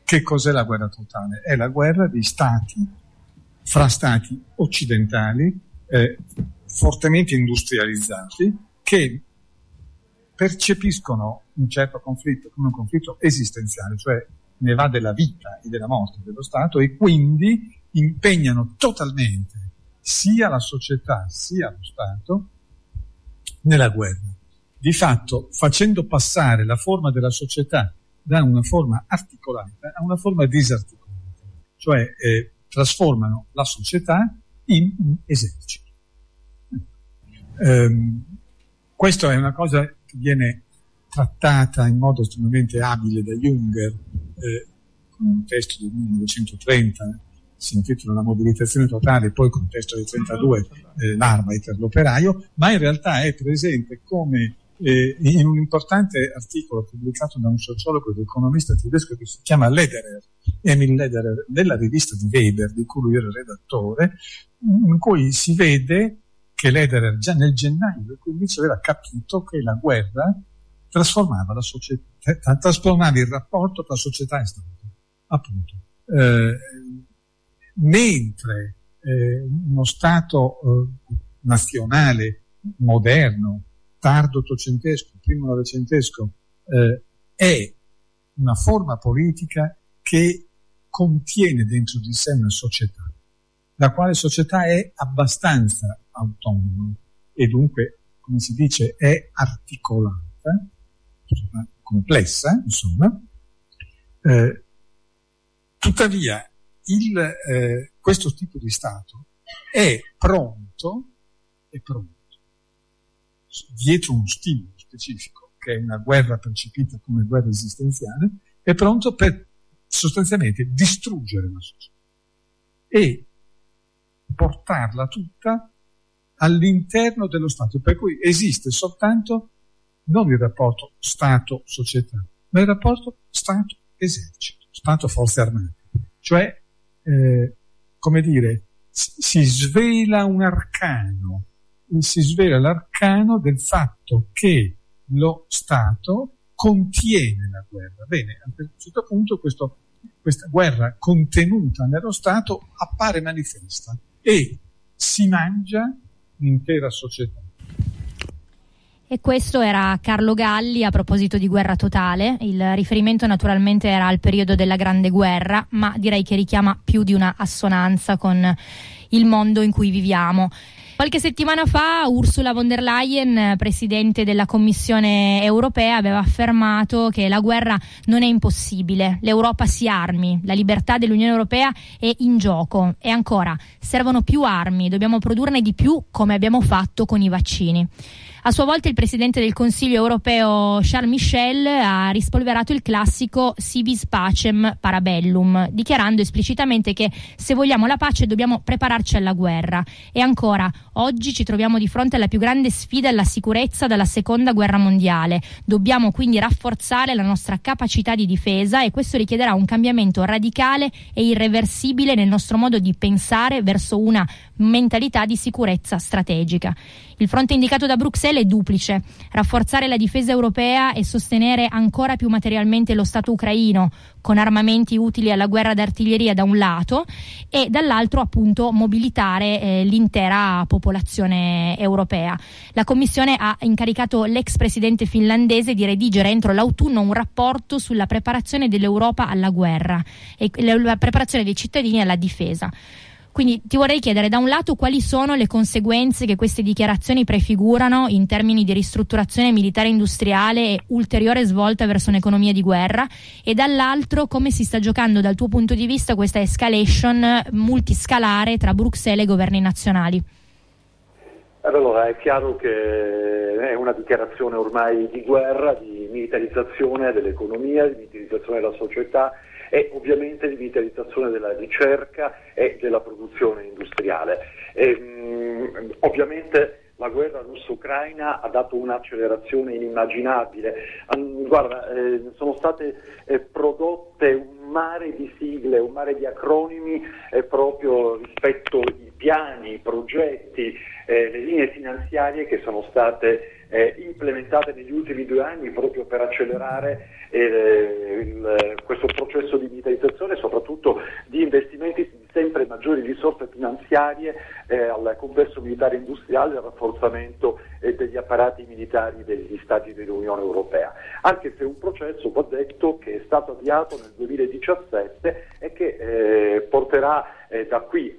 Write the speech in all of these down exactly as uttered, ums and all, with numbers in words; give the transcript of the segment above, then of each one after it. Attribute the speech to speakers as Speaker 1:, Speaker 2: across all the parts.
Speaker 1: che cos'è la guerra totale? È la guerra di stati, fra stati occidentali, eh, fortemente industrializzati, che percepiscono un certo conflitto come un conflitto esistenziale, cioè ne va della vita e della morte dello Stato, e quindi impegnano totalmente sia la società sia lo Stato nella guerra. Di fatto, facendo passare la forma della società da una forma articolata a una forma disarticolata, cioè eh, trasformano la società in un esercito. Um, questo è una cosa che viene trattata in modo estremamente abile da Junger, eh, con un testo del millenovecentotrenta, si intitola La mobilitazione totale, poi con un testo del trentadue, eh, l'Arbeiter, l'operaio, ma in realtà è presente come eh, in un importante articolo pubblicato da un sociologo ed economista tedesco che si chiama Lederer, Emil Lederer, nella rivista di Weber, di cui lui era redattore, in cui si vede che Lederer già nel gennaio del quindici aveva capito che la guerra trasformava la società, trasformava il rapporto tra società e Stato, appunto. Eh, mentre eh, uno Stato eh, nazionale, moderno, tardo ottocentesco, primo novecentesco, eh, è una forma politica che contiene dentro di sé una società, la quale società è abbastanza autonoma e dunque, come si dice, è articolata, complessa, insomma. Eh, tuttavia, il, eh, questo tipo di Stato è pronto, è pronto, dietro uno stimolo specifico, che è una guerra percepita come guerra esistenziale, è pronto per sostanzialmente distruggere la società e portarla tutta all'interno dello Stato, per cui esiste soltanto non il rapporto Stato-società, ma il rapporto Stato-esercito, Stato-forze armate. Cioè, eh, come dire, si, si svela un arcano, si svela l'arcano del fatto che lo Stato contiene la guerra. Bene, a un certo punto questo, questa guerra contenuta nello Stato appare manifesta e si mangia l'intera società.
Speaker 2: E questo era Carlo Galli a proposito di guerra totale. Il riferimento naturalmente era al periodo della Grande Guerra, ma direi che richiama più di una assonanza con il mondo in cui viviamo. Qualche settimana fa Ursula von der Leyen, presidente della Commissione europea, aveva affermato che la guerra non è impossibile, l'Europa si armi, la libertà dell'Unione Europea è in gioco. E ancora, servono più armi, dobbiamo produrne di più come abbiamo fatto con i vaccini. A sua volta il Presidente del Consiglio europeo Charles Michel ha rispolverato il classico si vis pacem parabellum, dichiarando esplicitamente che se vogliamo la pace dobbiamo prepararci alla guerra. E ancora, oggi ci troviamo di fronte alla più grande sfida alla sicurezza dalla seconda guerra mondiale. Dobbiamo quindi rafforzare la nostra capacità di difesa e questo richiederà un cambiamento radicale e irreversibile nel nostro modo di pensare verso una mentalità di sicurezza strategica. Il fronte indicato da Bruxelles è duplice: rafforzare la difesa europea e sostenere ancora più materialmente lo Stato ucraino con armamenti utili alla guerra d'artiglieria da un lato e dall'altro appunto mobilitare eh, l'intera popolazione europea. La Commissione ha incaricato l'ex presidente finlandese di redigere entro l'autunno un rapporto sulla preparazione dell'Europa alla guerra e la preparazione dei cittadini alla difesa. Quindi ti vorrei chiedere, da un lato, quali sono le conseguenze che queste dichiarazioni prefigurano in termini di ristrutturazione militare industriale e ulteriore svolta verso un'economia di guerra, e dall'altro come si sta giocando dal tuo punto di vista questa escalation multiscalare tra Bruxelles e governi nazionali?
Speaker 3: Allora, è chiaro che è una dichiarazione ormai di guerra, di militarizzazione dell'economia, di militarizzazione della società e ovviamente di militarizzazione della ricerca e della produzione industriale. E, mh, ovviamente la guerra russo-ucraina ha dato un'accelerazione inimmaginabile. Um, guarda, eh, sono state eh, prodotte un mare di sigle, un mare di acronimi eh, proprio rispetto ai piani, i progetti, eh, le linee finanziarie che sono state eh, implementate negli ultimi due anni proprio per accelerare eh, il, questo processo di militarizzazione e soprattutto di investimenti di sempre maggiori risorse finanziarie eh, al complesso militare industriale e al rafforzamento eh, degli apparati militari degli Stati dell'Unione Europea, anche se un processo, va detto, che è stato avviato nel duemiladiciassette e che eh, porterà eh, da qui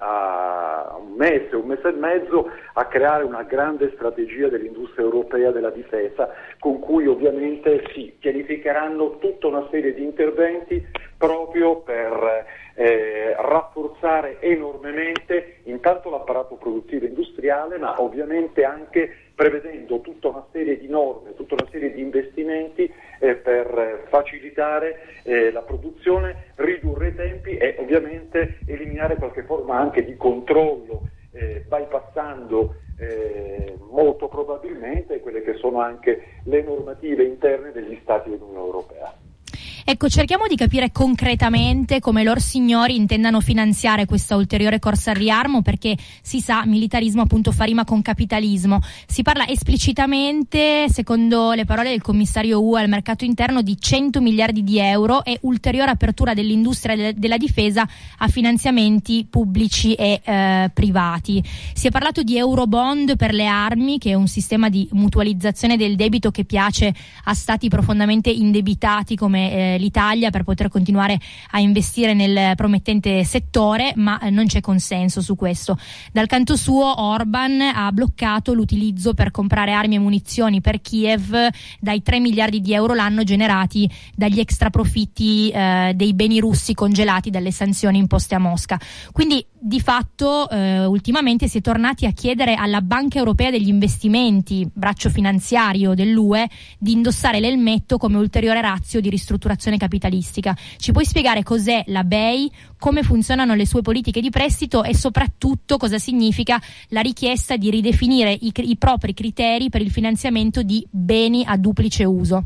Speaker 3: a un mese, un mese e mezzo a creare una grande strategia dell'industria europea della difesa, con cui ovviamente si pianificheranno tutta una serie di interventi proprio per eh, rafforzare enormemente intanto l'apparato produttivo industriale, ma ovviamente anche prevedendo tutta una serie di norme, tutta una serie di investimenti eh, per facilitare eh, la produzione, ridurre i tempi e ovviamente eliminare qualche forma anche di controllo, eh, bypassando eh, molto probabilmente quelle che sono anche le normative interne degli Stati dell'Unione Europea.
Speaker 2: Ecco, cerchiamo di capire concretamente come lor signori intendano finanziare questa ulteriore corsa al riarmo, perché si sa, militarismo appunto fa rima con capitalismo. Si parla esplicitamente, secondo le parole del commissario U E al mercato interno, di cento miliardi di euro e ulteriore apertura dell'industria de- della difesa a finanziamenti pubblici e eh, privati. Si è parlato di Eurobond per le armi, che è un sistema di mutualizzazione del debito che piace a stati profondamente indebitati come eh, l'Italia, per poter continuare a investire nel promettente settore, ma eh, non c'è consenso su questo. Dal canto suo Orban ha bloccato l'utilizzo per comprare armi e munizioni per Kiev dai tre miliardi di euro l'anno generati dagli extraprofitti eh, dei beni russi congelati dalle sanzioni imposte a Mosca. Quindi di fatto eh, ultimamente si è tornati a chiedere alla Banca Europea degli Investimenti, braccio finanziario dell'U E, di indossare l'elmetto come ulteriore ratio di ristrutturazione capitalistica. Ci puoi spiegare cos'è la B E I, come funzionano le sue politiche di prestito e soprattutto cosa significa la richiesta di ridefinire i, i propri criteri per il finanziamento di beni a duplice uso?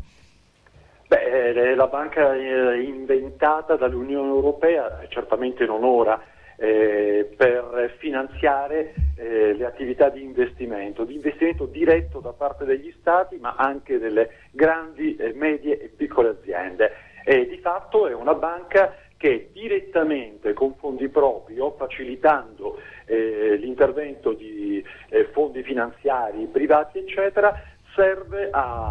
Speaker 3: Beh, la banca inventata dall'Unione Europea certamente non ora eh, per finanziare eh, le attività di investimento, di investimento diretto da parte degli Stati, ma anche delle grandi, eh, medie e piccole aziende. E di fatto è una banca che direttamente con fondi propri o facilitando eh, l'intervento di eh, fondi finanziari privati eccetera, serve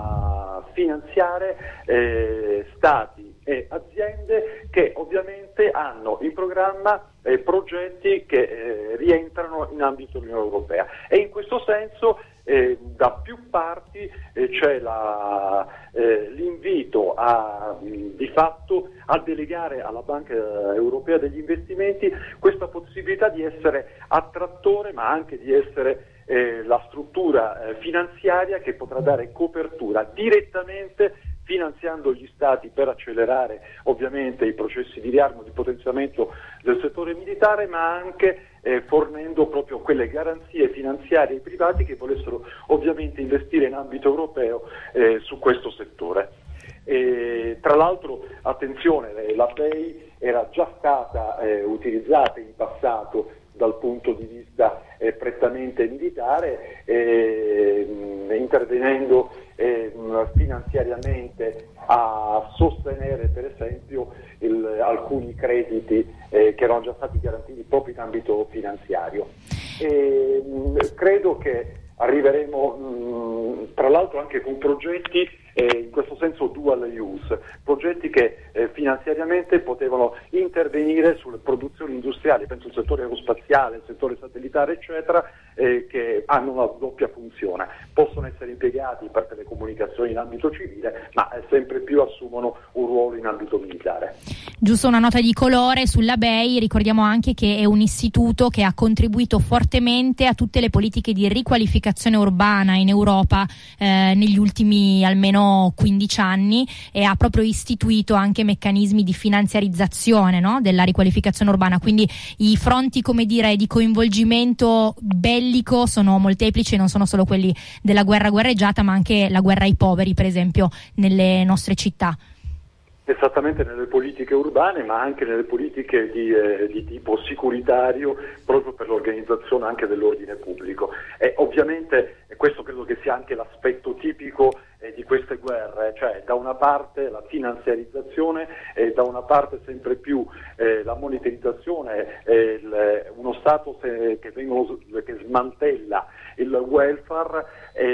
Speaker 3: a finanziare eh, stati e aziende che ovviamente hanno in programma eh, progetti che eh, rientrano in ambito dell'Unione Europea, e in questo senso eh, da più parti eh, c'è la, eh, l'invito a, di fatto a delegare alla Banca Europea degli Investimenti questa possibilità di essere attrattore, ma anche di essere eh, la struttura eh, finanziaria che potrà dare copertura direttamente, finanziando gli Stati per accelerare ovviamente i processi di riarmo, di potenziamento del settore militare, ma anche eh, fornendo proprio quelle garanzie finanziarie ai privati che volessero ovviamente investire in ambito europeo eh, su questo settore. E, tra l'altro, attenzione, la B E I era già stata eh, utilizzata in passato dal punto di vista eh, prettamente militare, eh, intervenendo eh, finanziariamente a sostenere per esempio il, alcuni crediti eh, che erano già stati garantiti proprio in ambito finanziario. E, mh, credo che arriveremo mh, tra l'altro anche con progetti eh, in questo senso dual use, progetti che eh, finanziariamente potevano intervenire sulle produzioni industriali, penso al settore aerospaziale, al settore satellitare eccetera, eh, che hanno una doppia funzione, possono essere impiegati per telecomunicazioni in ambito civile, ma eh, sempre più assumono un ruolo in ambito militare.
Speaker 2: Giusto una nota di colore sulla B E I, ricordiamo anche che è un istituto che ha contribuito fortemente a tutte le politiche di riqualificazione urbana in Europa eh, negli ultimi almeno quindici anni, e ha proprio istituito anche meccanismi di finanziarizzazione, no, della riqualificazione urbana, quindi i fronti, come dire, di coinvolgimento bellico sono molteplici, non sono solo quelli della guerra guerreggiata, ma anche la guerra ai poveri, per esempio, nelle nostre città.
Speaker 3: Esattamente, nelle politiche urbane, ma anche nelle politiche di, eh, di tipo sicuritario, proprio per l'organizzazione anche dell'ordine pubblico. E ovviamente e questo credo che sia anche l'aspetto tipico eh, di queste guerre, cioè da una parte la finanziarizzazione e da una parte sempre più eh, la monetarizzazione, eh, il, uno Stato se, che, vengono, che smantella il welfare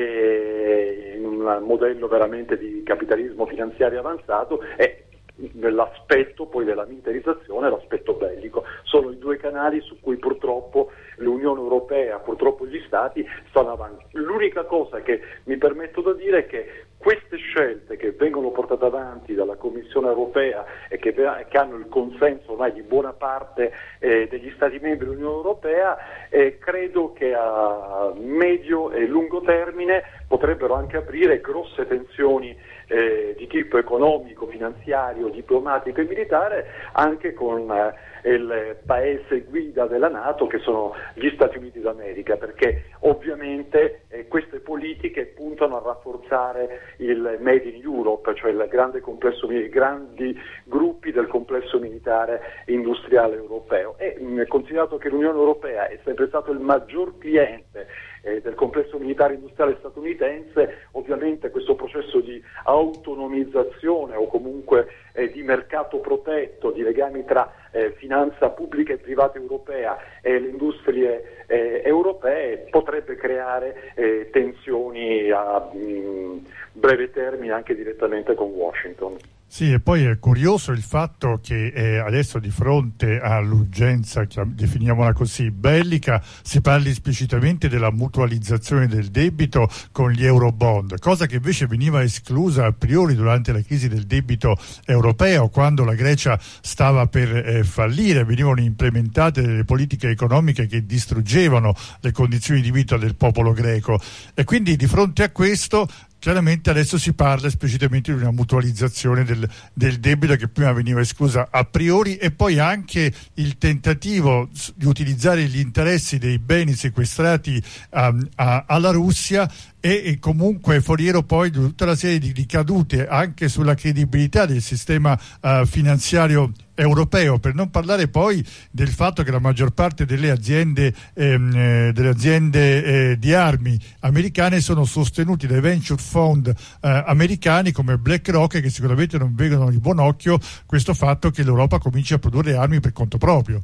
Speaker 3: eh, in un modello veramente di capitalismo finanziario avanzato, e nell'aspetto poi della militarizzazione, l'aspetto bellico. Sono i due canali su cui purtroppo l'Unione Europea, purtroppo gli Stati stanno avanti. L'unica cosa che mi permetto di dire è che queste scelte che vengono portate avanti dalla Commissione Europea e che, che hanno il consenso ormai di buona parte eh, degli Stati membri dell'Unione Europea, eh, credo che a medio e lungo termine potrebbero anche aprire grosse tensioni eh, di tipo economico, finanziario, diplomatico e militare anche con eh, il paese guida della NATO, che sono gli Stati Uniti d'America, perché ovviamente eh, queste politiche puntano a rafforzare il Made in Europe, cioè il grande complesso, i grandi gruppi del complesso militare e industriale europeo. E mh, considerato che l'Unione Europea è sempre stato il maggior cliente eh, del complesso militare industriale statunitense, ovviamente questo processo di autonomizzazione o comunque eh, di mercato protetto, di legami tra eh, finanza pubblica e privata europea e le industrie eh, europee potrebbe creare eh, tensioni a mh, breve termine anche direttamente con Washington.
Speaker 4: Sì, e poi è curioso il fatto che eh, adesso, di fronte all'urgenza, definiamola così, bellica, si parli esplicitamente della mutualizzazione del debito con gli eurobond, cosa che invece veniva esclusa a priori durante la crisi del debito europeo, quando la Grecia stava per eh, fallire. Venivano implementate delle politiche economiche che distruggevano le condizioni di vita del popolo greco, e quindi di fronte a questo chiaramente adesso si parla esplicitamente di una mutualizzazione del, del debito, che prima veniva esclusa a priori, e poi anche il tentativo di utilizzare gli interessi dei beni sequestrati um, a, alla Russia e, e comunque foriero poi di tutta la serie di ricadute anche sulla credibilità del sistema uh, finanziario europeo, per non parlare poi del fatto che la maggior parte delle aziende ehm, eh, delle aziende eh, di armi americane sono sostenute dai venture fund eh, americani come BlackRock, che sicuramente non vedono di buon occhio questo fatto che l'Europa cominci a produrre armi per conto proprio.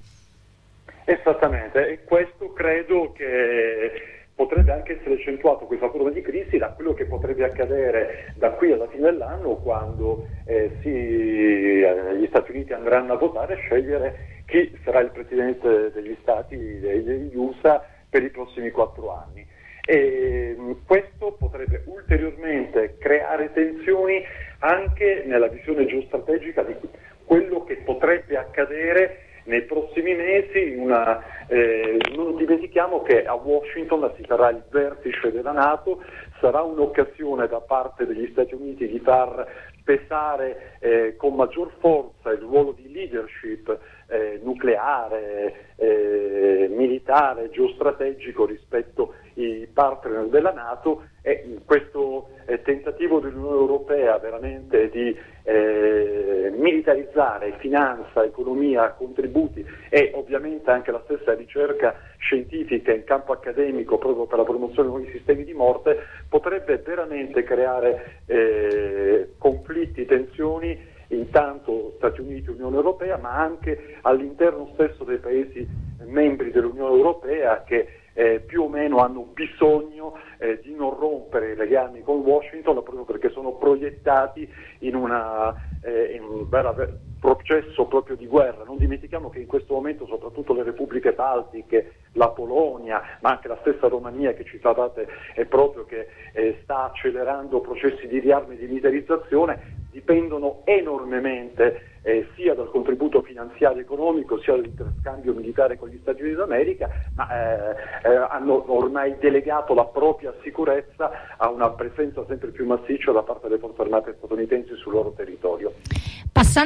Speaker 3: Esattamente, e questo credo che potrebbe anche essere accentuato, questa forma di crisi, da quello che potrebbe accadere da qui alla fine dell'anno, quando eh, si, eh, gli Stati Uniti andranno a votare e scegliere chi sarà il presidente degli Stati degli U S A per i prossimi quattro anni. E mh, questo potrebbe ulteriormente creare tensioni anche nella visione geostrategica di quello che potrebbe accadere nei prossimi mesi. Una, eh, non dimentichiamo che a Washington si farà il vertice della NATO, sarà un'occasione da parte degli Stati Uniti di far pesare eh, con maggior forza il ruolo di leadership eh, nucleare, eh, militare, geostrategico rispetto ai partner della NATO, e questo eh, tentativo dell'Unione Europea veramente di eh, militarizzare finanza, economia, contributi e ovviamente anche la stessa ricerca scientifica in campo accademico proprio per la promozione di nuovi sistemi di morte, potrebbe veramente creare eh, conflitti, tensioni, intanto Stati Uniti e Unione Europea, ma anche all'interno stesso dei paesi membri dell'Unione Europea, che eh, più o meno hanno bisogno eh, di non rompere i legami con Washington, proprio perché sono proiettati in, una, eh, in un vero processo proprio di guerra. Non dimentichiamo che in questo momento soprattutto le repubbliche baltiche, la Polonia, ma anche la stessa Romania che citate è proprio che eh, sta accelerando processi di riarme e di militarizzazione, dipendono enormemente eh, sia dal contributo finanziario e economico, sia dall'interscambio militare con gli Stati Uniti d'America, ma eh, eh, hanno ormai delegato la propria sicurezza a una presenza sempre più massiccia da parte delle forze armate statunitensi sul loro territorio.
Speaker 2: Passando al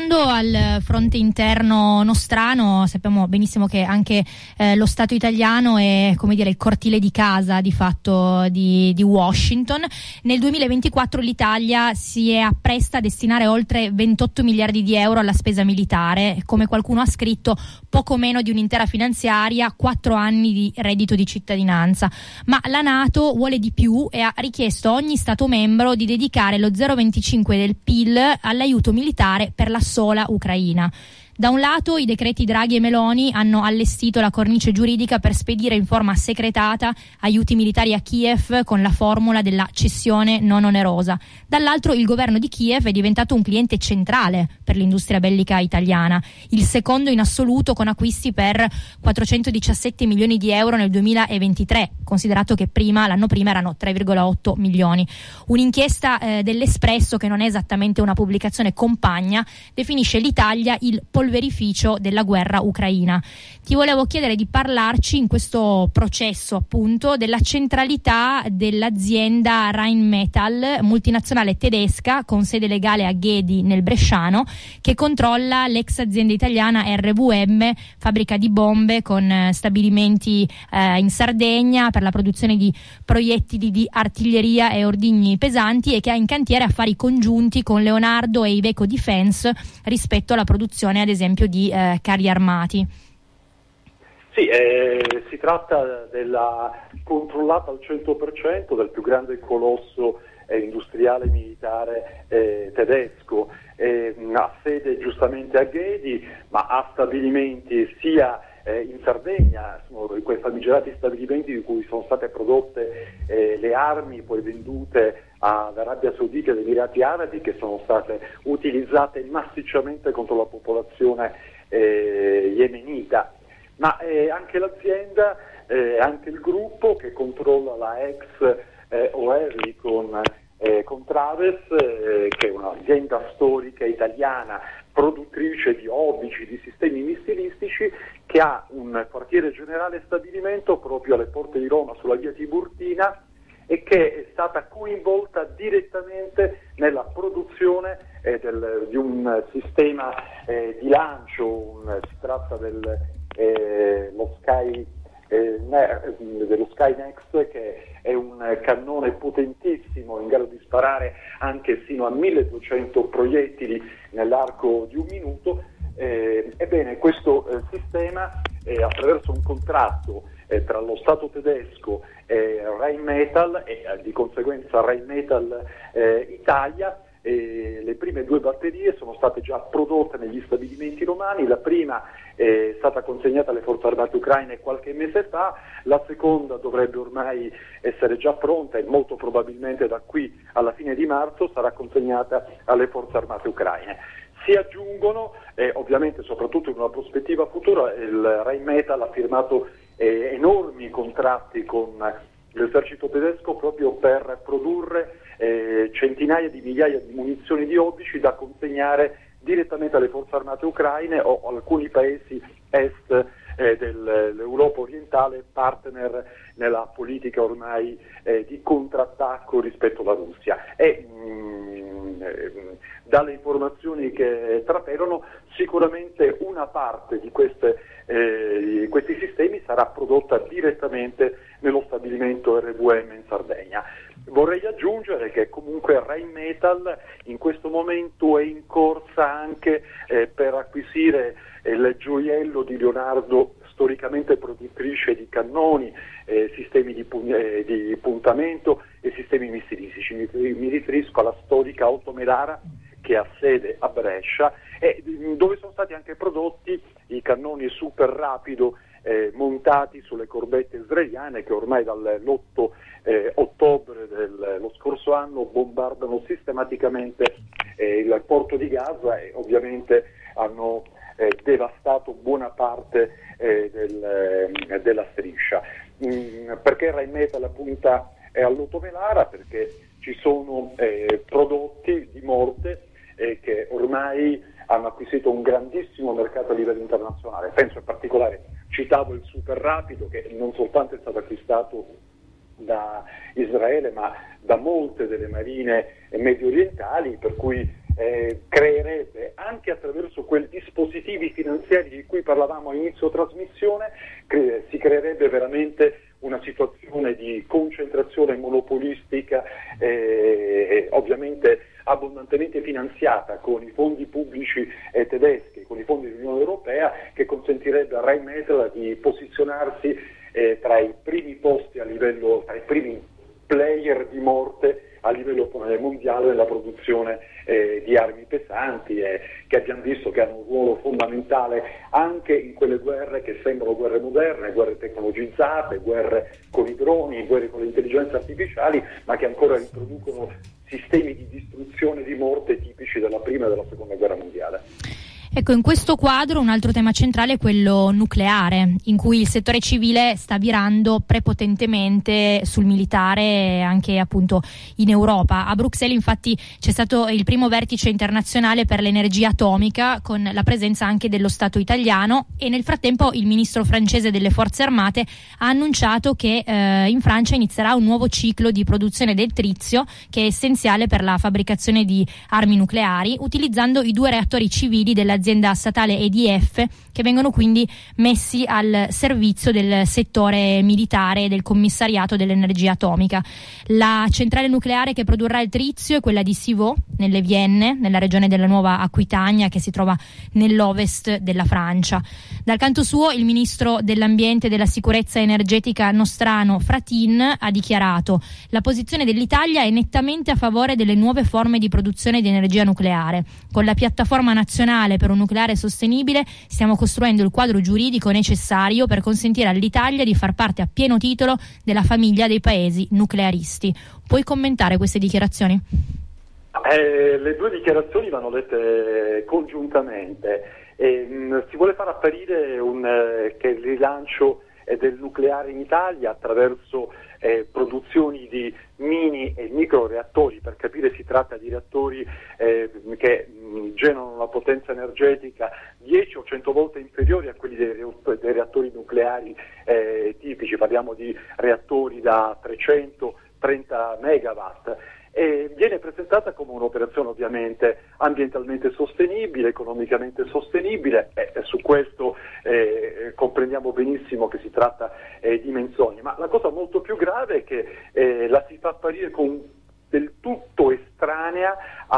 Speaker 2: al fronte interno nostrano, sappiamo benissimo che anche eh, lo Stato italiano è, come dire, il cortile di casa di fatto di, di Washington. Nel duemilaventiquattro l'Italia si è appresta a destinare oltre ventotto miliardi di euro alla spesa militare, come qualcuno ha scritto poco meno di un'intera finanziaria, quattro anni di reddito di cittadinanza. Ma la NATO vuole di più e ha richiesto a ogni Stato membro di dedicare lo zero virgola venticinque del P I L all'aiuto militare per la sola Ucraina. Da un lato i decreti Draghi e Meloni hanno allestito la cornice giuridica per spedire in forma segretata aiuti militari a Kiev con la formula della cessione non onerosa. Dall'altro il governo di Kiev è diventato un cliente centrale per l'industria bellica italiana, il secondo in assoluto con acquisti per quattrocentodiciassette milioni di euro nel duemilaventitré, considerato che prima, l'anno prima erano tre virgola otto milioni. Un'inchiesta eh, dell'Espresso, che non è esattamente una pubblicazione compagna, definisce l'Italia il polverificio della guerra ucraina. Ti volevo chiedere di parlarci in questo processo appunto della centralità dell'azienda Rheinmetall, multinazionale tedesca con sede legale a Ghedi nel Bresciano, che controlla l'ex azienda italiana R V M, fabbrica di bombe con stabilimenti eh, in Sardegna per la produzione di proiettili di artiglieria e ordigni pesanti, e che ha in cantiere affari congiunti con Leonardo e Iveco Defense rispetto alla produzione ad esempio di eh, carri armati.
Speaker 3: Sì, eh, si tratta della controllata al cento per cento del più grande colosso eh, industriale militare eh, tedesco, eh, ha sede giustamente a Ghedi, ma ha stabilimenti sia eh, in Sardegna, sono quei famigerati stabilimenti di cui sono state prodotte eh, le armi poi vendute all'Arabia Saudita e agli Emirati Arabi, che sono state utilizzate massicciamente contro la popolazione eh, yemenita. Ma eh, anche l'azienda, eh, anche il gruppo che controlla la ex eh, Oerli con, eh, con Traves, eh, che è un'azienda storica italiana produttrice di obici, di sistemi missilistici, che ha un quartiere generale stabilimento proprio alle porte di Roma sulla via Tiburtina, e che è stata coinvolta direttamente nella produzione eh, del, di un sistema eh, di lancio. Un, si tratta del eh, lo Sky, eh, ne, dello Skynex, che è un cannone potentissimo in grado di sparare anche fino a milleduecento proiettili nell'arco di un minuto. Eh, ebbene, questo eh, sistema eh, attraverso un contratto eh, tra lo Stato tedesco e Rheinmetall e eh, di conseguenza Rheinmetall eh, Italia, eh, le prime due batterie sono state già prodotte negli stabilimenti romani. La prima è stata consegnata alle forze armate ucraine qualche mese fa, la seconda dovrebbe ormai essere già pronta e molto probabilmente da qui alla fine di marzo sarà consegnata alle forze armate ucraine. Si aggiungono, eh, ovviamente soprattutto in una prospettiva futura, il Rheinmetall ha firmato eh, enormi contratti con l'esercito tedesco proprio per produrre eh, centinaia di migliaia di munizioni di obici da consegnare direttamente alle forze armate ucraine o alcuni paesi est eh, dell'Europa orientale, partner nella politica ormai eh, di contrattacco rispetto alla Russia. E mh, eh, dalle informazioni che trapelano, sicuramente una parte di queste, eh, questi sistemi sarà prodotta direttamente nello stabilimento R V M in Sardegna. Vorrei aggiungere che comunque Rheinmetall in questo momento è in corsa anche eh, per acquisire eh, il gioiello di Leonardo, storicamente produttrice di cannoni, eh, sistemi di, pun- eh, di puntamento e sistemi missilistici. Mi, mi riferisco alla storica Otto Melara, che ha sede a Brescia, e dove sono stati anche prodotti i cannoni super rapido eh, montati sulle corbette israeliane, che ormai dall'otto eh, ottobre dello scorso anno bombardano sistematicamente eh, il porto di Gaza e ovviamente hanno eh, devastato buona parte eh, del, eh, della striscia. Mm, perché Rheinmetall punta eh, all'Otto Melara? Perché ci sono eh, prodotti di morte eh, che ormai hanno acquisito un grandissimo mercato a livello internazionale. Penso in particolare, citavo il super rapido, che non soltanto è stato acquistato da Israele ma da molte delle marine medio orientali, per cui eh, creerebbe, anche attraverso quei dispositivi finanziari di cui parlavamo a inizio trasmissione, cre- si creerebbe veramente una situazione di concentrazione monopolistica, eh, ovviamente abbondantemente finanziata con i fondi pubblici eh, tedeschi, con i fondi dell'Unione Europea, che consentirebbe a Rheinmetall di posizionarsi eh, tra i primi posti a livello, tra i primi player di morte a livello mondiale nella produzione eh, di armi pesanti, eh, che abbiamo visto che hanno un ruolo fondamentale anche in quelle guerre che sembrano guerre moderne, guerre tecnologizzate, guerre con i droni, guerre con le intelligenze artificiali, ma che ancora riproducono sistemi di distruzione e di morte tipici della prima e della seconda guerra mondiale.
Speaker 2: Ecco, in questo quadro un altro tema centrale è quello nucleare, in cui il settore civile sta virando prepotentemente sul militare anche appunto in Europa. A Bruxelles infatti c'è stato il primo vertice internazionale per l'energia atomica, con la presenza anche dello Stato italiano, e nel frattempo il ministro francese delle forze armate ha annunciato che eh, in Francia inizierà un nuovo ciclo di produzione del trizio, che è essenziale per la fabbricazione di armi nucleari, utilizzando i due reattori civili della azienda statale E D F, che vengono quindi messi al servizio del settore militare e del commissariato dell'energia atomica. La centrale nucleare che produrrà il trizio è quella di Civaux, nelle Vienne, nella regione della Nuova Aquitania, che si trova nell'ovest della Francia. Dal canto suo, il ministro dell'ambiente e della sicurezza energetica nostrano Fratin ha dichiarato: la posizione dell'Italia è nettamente a favore delle nuove forme di produzione di energia nucleare. Con la piattaforma nazionale per un nucleare sostenibile stiamo costruendo il quadro giuridico necessario per consentire all'Italia di far parte a pieno titolo della famiglia dei paesi nuclearisti. Puoi commentare queste dichiarazioni?
Speaker 3: Eh, le due dichiarazioni vanno lette congiuntamente. Eh, mh, si vuole far apparire un, eh, che il rilancio eh, del nucleare in Italia attraverso eh, produzioni di mini e micro reattori. Per capire, si tratta di reattori eh, che mh, generano una potenza energetica dieci o cento volte inferiori a quelli dei, dei reattori nucleari eh, tipici. Parliamo di reattori da trecentotrenta megawatt. E viene presentata come un'operazione ovviamente ambientalmente sostenibile, economicamente sostenibile, e su questo eh, comprendiamo benissimo che si tratta eh, di menzogne, ma la cosa molto più grave è che eh, la si fa apparire con del tutto estranea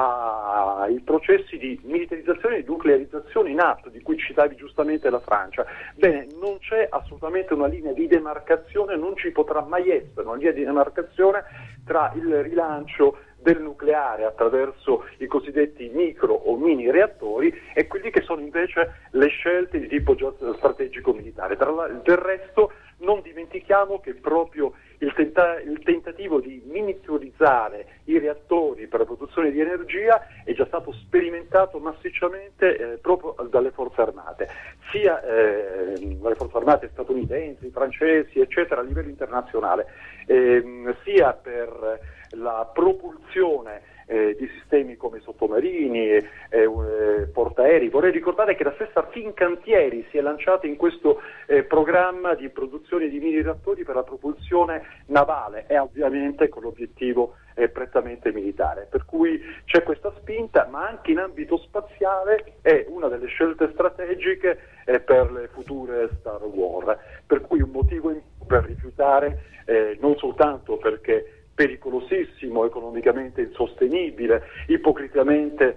Speaker 3: ai processi di militarizzazione e di nuclearizzazione in atto, di cui citavi giustamente la Francia. Bene, non c'è assolutamente una linea di demarcazione, non ci potrà mai essere una linea di demarcazione tra il rilancio del nucleare attraverso i cosiddetti micro o mini reattori e quelli che sono invece le scelte di tipo strategico militare. Del resto non dimentichiamo che proprio il, tenta- il tentativo di miniaturizzare i reattori per la produzione di energia è già stato sperimentato massicciamente eh, proprio dalle forze armate, sia eh, dalle forze armate statunitensi, francesi, eccetera, a livello internazionale, eh, sia per la propulsione eh, di sistemi come sottomarini, eh, eh, portaerei. Vorrei ricordare che la stessa Fincantieri si è lanciata in questo eh, programma di produzione di mini reattori per la propulsione navale e ovviamente con l'obiettivo eh, prettamente militare. Per cui c'è questa spinta, ma anche in ambito spaziale è una delle scelte strategiche eh, per le future Star War. Per cui un motivo in più per rifiutare, eh, non soltanto perché pericolosissimo, economicamente insostenibile, ipocritamente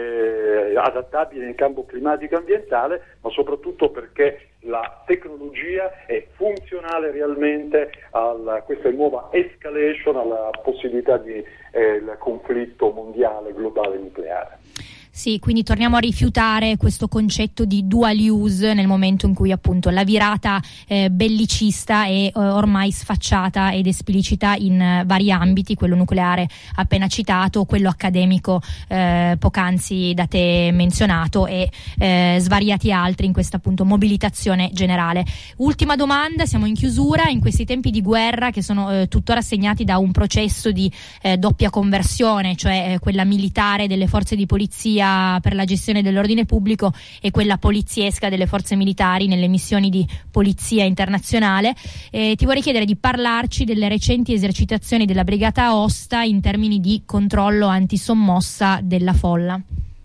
Speaker 3: eh, adattabile in campo climatico e ambientale, ma soprattutto perché la tecnologia è funzionale realmente a questa nuova escalation, alla possibilità di eh, conflitto mondiale globale nucleare.
Speaker 2: Sì, quindi torniamo a rifiutare questo concetto di dual use nel momento in cui appunto la virata eh, bellicista è eh, ormai sfacciata ed esplicita in eh, vari ambiti, quello nucleare appena citato, quello accademico eh, poc'anzi da te menzionato e eh, svariati altri in questa appunto mobilitazione generale. Ultima domanda, siamo in chiusura, in questi tempi di guerra che sono eh, tuttora segnati da un processo di eh, doppia conversione, cioè eh, quella militare delle forze di polizia polizia per la gestione dell'ordine pubblico e quella poliziesca delle forze militari nelle missioni di polizia internazionale. Eh, ti vorrei chiedere di parlarci delle recenti esercitazioni della Brigata Aosta in termini di controllo antisommossa della folla.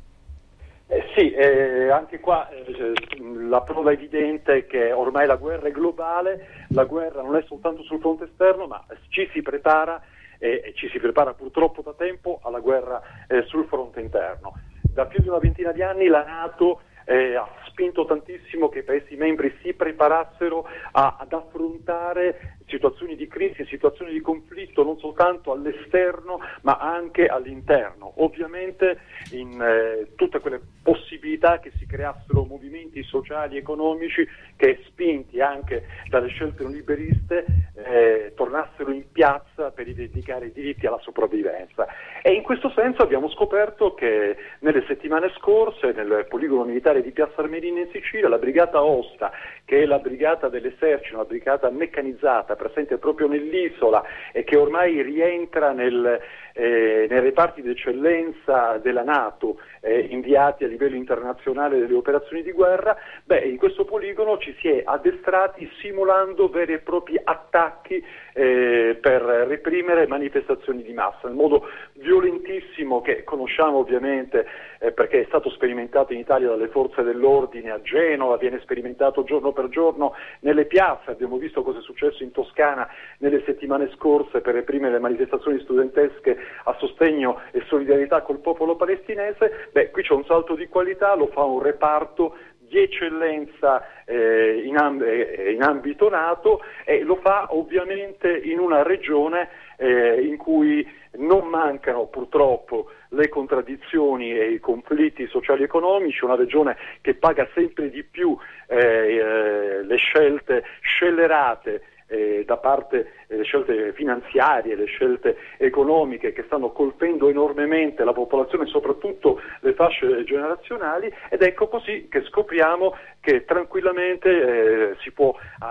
Speaker 3: Eh sì, eh, anche qua eh, la prova evidente è che ormai la guerra è globale, la guerra non è soltanto sul fronte esterno, ma ci si prepara e, e ci si prepara purtroppo da tempo alla guerra eh, sul fronte interno. Da più di una ventina di anni la NATO eh, ha spinto tantissimo che i Paesi membri si preparassero a, ad affrontare situazioni di crisi, situazioni di conflitto non soltanto all'esterno ma anche all'interno. Ovviamente in eh, tutte quelle possibilità che si creassero movimenti sociali e economici che, spinti anche dalle scelte neoliberiste, eh, tornassero in piazza per rivendicare i diritti alla sopravvivenza. E in questo senso abbiamo scoperto che nelle settimane scorse nel poligono militare di Piazza Armerina in Sicilia la Brigata Aosta, che è la brigata dell'esercito, una brigata meccanizzata presente proprio nell'isola e che ormai rientra nel, eh, nei reparti d'eccellenza della NATO eh, inviati a livello internazionale delle operazioni di guerra, beh, in questo poligono ci si è addestrati simulando veri e propri attacchi eh, per reprimere manifestazioni di massa, in modo violentissimo che conosciamo ovviamente eh, perché è stato sperimentato in Italia dalle forze dell'ordine a Genova, viene sperimentato giorno per giorno nelle piazze, abbiamo visto cosa è successo in Toscana nelle settimane scorse per reprimere le manifestazioni studentesche a sostegno e solidarietà col popolo palestinese. Beh, qui c'è un salto di qualità, lo fa un reparto di eccellenza eh, in, amb- eh, in ambito NATO e lo fa ovviamente in una regione eh, in cui non mancano purtroppo le contraddizioni e i conflitti sociali e economici, una regione che paga sempre di più eh, eh, le scelte scellerate Eh, da parte delle eh, scelte finanziarie, le scelte economiche che stanno colpendo enormemente la popolazione, soprattutto le fasce generazionali, ed ecco così che scopriamo che tranquillamente eh, si può,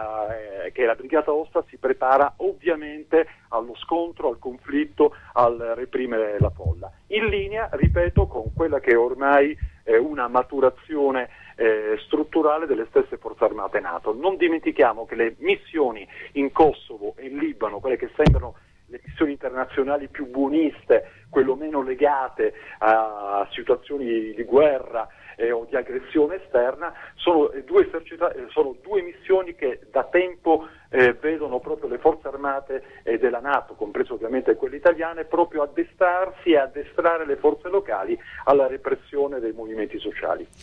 Speaker 3: eh, che la Brigata Aosta si prepara ovviamente allo scontro, al conflitto, al reprimere la folla. In linea, ripeto, con quella che è ormai eh, una maturazione Eh, strutturale delle stesse forze armate NATO. Non dimentichiamo che le missioni in Kosovo e in Libano, quelle che sembrano le missioni internazionali più buoniste, quello meno legate a situazioni di guerra eh, o di aggressione esterna, sono due, esercita- sono due missioni che da tempo eh, vedono proprio le forze armate eh, della NATO, compreso ovviamente quelle italiane, proprio addestrarsi e addestrare le forze locali alla repressione dei movimenti sociali.